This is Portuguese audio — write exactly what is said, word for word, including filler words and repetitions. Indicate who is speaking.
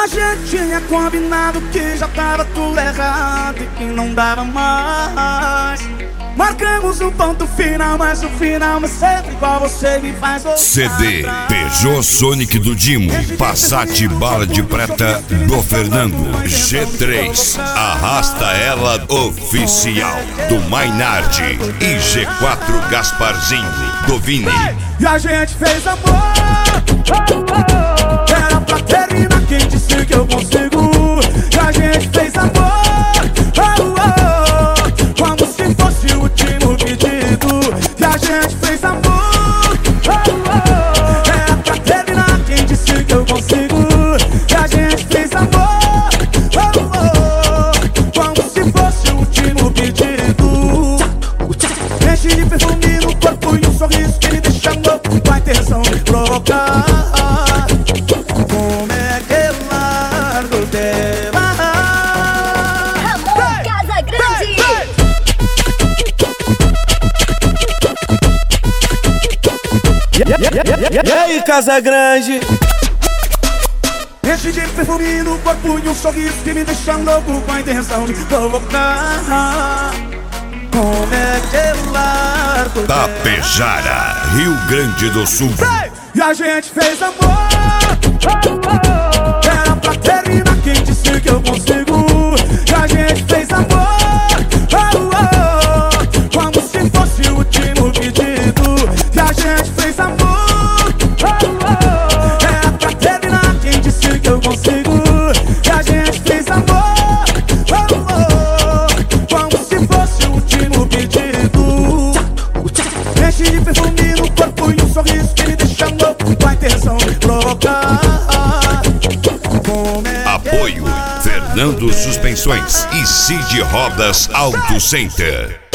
Speaker 1: A gente tinha combinado que já tava tudo errado e que não dava mais. Marcamos um ponto final, mas o final é sempre igual, você me faz voltar.
Speaker 2: C D Peugeot Sonic do Dimo, Passat Bala de Prata do Fernando, G três, Arrasta Ela Oficial do Mainardi e G quatro Gasparzinho do Vini.
Speaker 1: E a gente fez amor, era pra terminar, quem disse que eu consigo. E a gente fez amor, como se fosse o último pedido. E a gente fez amor, era pra terminar, quem disse que eu consigo. E a gente fez amor, como se fosse o último pedido. Enche de perfume no corpo e um sorriso que me deixa louco, com a intenção de provocar. Como é que eu largo dela?
Speaker 3: Ramon Casagrande.
Speaker 4: E aí, Casagrande?
Speaker 1: Enche de perfume no corpo e um sorriso que me deixa louco, com a intenção de provocar. Como é que eu largo dela?
Speaker 2: Tapejara, Rio Grande do Sul.
Speaker 1: E a gente fez amor, era pra terminar, quem disse que eu consigo. E a gente fez amor, como se fosse o último pedido. E a gente fez amor, era pra terminar, quem disse que eu consigo. E a gente fez amor, como se fosse o último pedido. Enche de perfume no corpo e um sorriso que me deixa louco, com a intenção de provocar. Como é que
Speaker 2: Apoio Fernando Suspensões e Cid Rodas Auto Center.